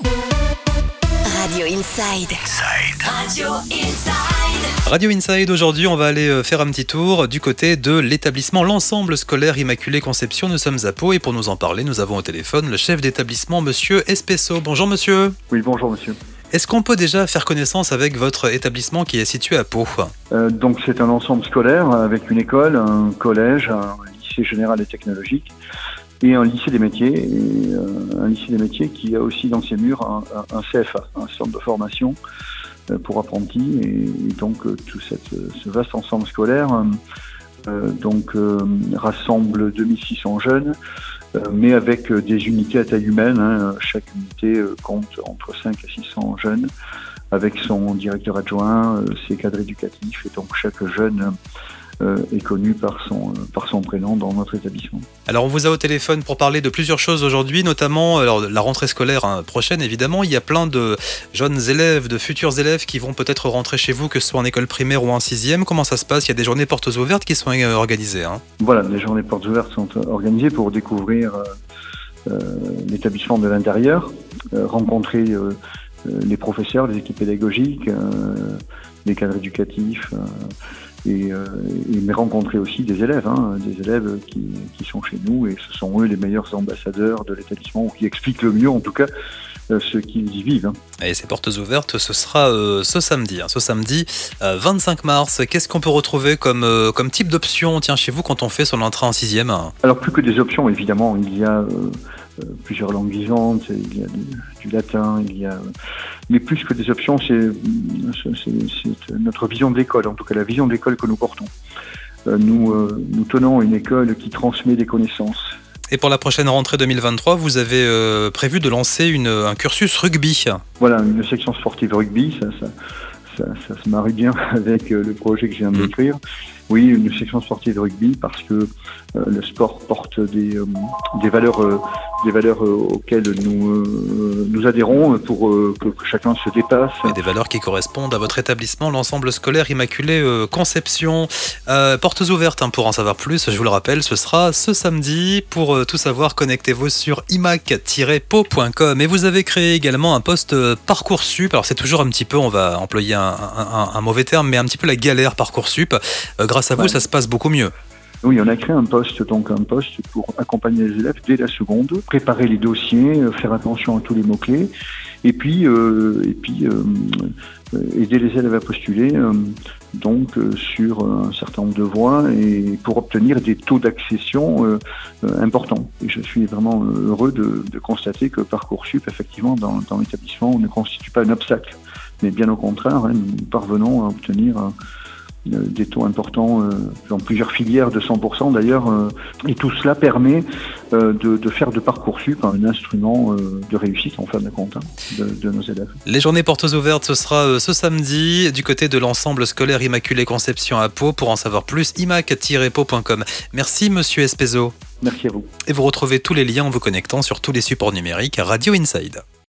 Radio Inside. Radio Inside. Radio Inside, aujourd'hui on va aller faire un petit tour du côté de l'établissement L'Ensemble Scolaire Immaculée Conception. Nous sommes à Pau et pour nous en parler, nous avons au téléphone le chef d'établissement, monsieur Espesso. Bonjour monsieur. Oui, bonjour monsieur. Est-ce qu'on peut déjà faire connaissance avec votre établissement qui est situé à Pau ? Donc c'est un ensemble scolaire avec une école, un collège, un lycée général et technologique et un lycée des métiers. Et, un lycée des métiers qui a aussi dans ses murs un CFA, un centre de formation pour apprentis. Et donc tout ce vaste ensemble scolaire rassemble 2600 jeunes, mais avec des unités à taille humaine. Chaque unité compte entre 5 et 600 jeunes, avec son directeur adjoint, ses cadres éducatifs, et donc chaque jeune est connu par son prénom dans notre établissement. Alors on vous a au téléphone pour parler de plusieurs choses aujourd'hui, notamment la rentrée scolaire prochaine évidemment. Il y a plein de jeunes élèves, de futurs élèves qui vont peut-être rentrer chez vous, que ce soit en école primaire ou en 6e. Comment ça se passe ? Il y a des journées portes ouvertes qui sont organisées. Voilà, les journées portes ouvertes sont organisées pour découvrir l'établissement de l'intérieur, rencontrer les professeurs, les équipes pédagogiques, les cadres éducatifs, mais rencontrer aussi des élèves qui sont chez nous, et ce sont eux les meilleurs ambassadeurs de l'établissement, ou qui expliquent le mieux en tout cas ce qu'ils y vivent. Et ces portes ouvertes, ce sera ce samedi 25 mars. Qu'est-ce qu'on peut retrouver comme type d'option chez vous quand on fait son entrée en 6e ? Alors plus que des options, évidemment, il y a plusieurs langues vivantes, il y a du latin, mais plus que des options, c'est notre vision de l'école, en tout cas la vision de l'école que nous portons. Nous tenons une école qui transmet des connaissances. Et pour la prochaine rentrée 2023, vous avez prévu de lancer un cursus rugby. Voilà, une section sportive rugby, ça se marie bien avec le projet que je viens de décrire. Oui, une section sportive rugby, parce que le sport porte des valeurs auxquelles nous adhérons pour que chacun se dépasse. Et des valeurs qui correspondent à votre établissement, l'Ensemble Scolaire Immaculée Conception. Portes ouvertes, pour en savoir plus, je vous le rappelle, ce sera ce samedi. Pour tout savoir, connectez-vous sur imac-po.com. Et vous avez créé également un poste Parcoursup. Alors c'est toujours un petit peu, on va employer un mauvais terme, mais un petit peu la galère Parcoursup. Grâce à vous, ça se passe beaucoup mieux. Oui, on a créé un poste pour accompagner les élèves dès la seconde, préparer les dossiers, faire attention à tous les mots-clés, et puis aider les élèves à postuler sur un certain nombre de voies, et pour obtenir des taux d'accession importants. Et je suis vraiment heureux de constater que Parcoursup, effectivement, dans l'établissement, ne constitue pas un obstacle, mais bien au contraire, nous parvenons à obtenir des taux importants dans plusieurs filières de 100% d'ailleurs, et tout cela permet de faire de Parcoursup un instrument de réussite en fin de compte de nos élèves. Les journées portes ouvertes, ce sera ce samedi du côté de l'Ensemble Scolaire Immaculée Conception à Pau. Pour en savoir plus, imac-po.com. Merci monsieur Espesso. Merci à vous. Et vous retrouvez tous les liens en vous connectant sur tous les supports numériques Radio Inside.